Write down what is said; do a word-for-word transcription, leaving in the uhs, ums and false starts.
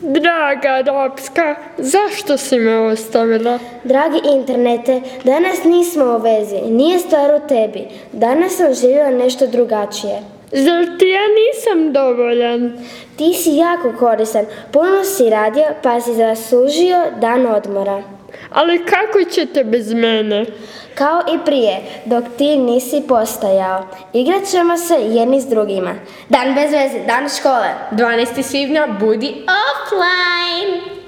Draga Rapska, zašto si me ostavila? Dragi internete, danas nismo u vezi, nije stvar u tebi. Danas sam željela nešto drugačije. Zar ti ja nisam dovoljan? Ti si jako koristan, puno si radio pa si zaslužio dan odmora. Ali kako ćete bez mene? Kao i prije, dok ti nisi postajao. Igrat ćemo se jedni s drugima. Dan bez veze, dan škole. dvanaestog svibnja budi offline!